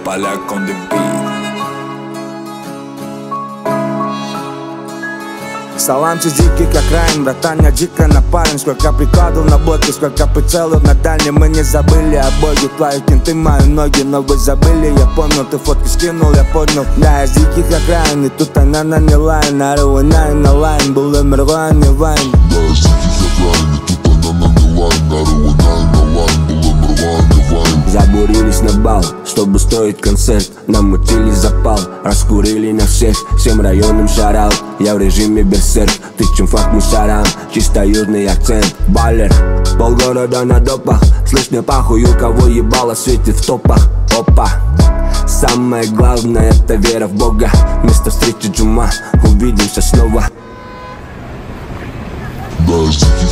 Поляк on the beat. Салам с диких окраин, братан, я дико напарен. Сколько прикладов на блоке, сколько прицелов на дальнем. Мы не забыли о боге, твои кенты, мои ноги. Но вы забыли, я помню, ты фотки скинул, я поднял. Да, я с диких окраин, и тут она наняла. На руинай, на лайн, был умерла, не вайн. Да, я с диких окраин, и тут она наняла. На руинай, на лайн, был умерла, не вайн. Забурились на бал, чтобы строить концерт. Намутили запал, раскурили на всех. Всем районам шараут, я в режиме берсерк. Тычем факт мусорам, чисто южный акцент. Баллер, полгорода на допах. Слышь, мне похуй, у кого ебало светит в топах. Опа, самое главное это вера в Бога. Вместо встречи джума, увидимся снова. Да, я с диких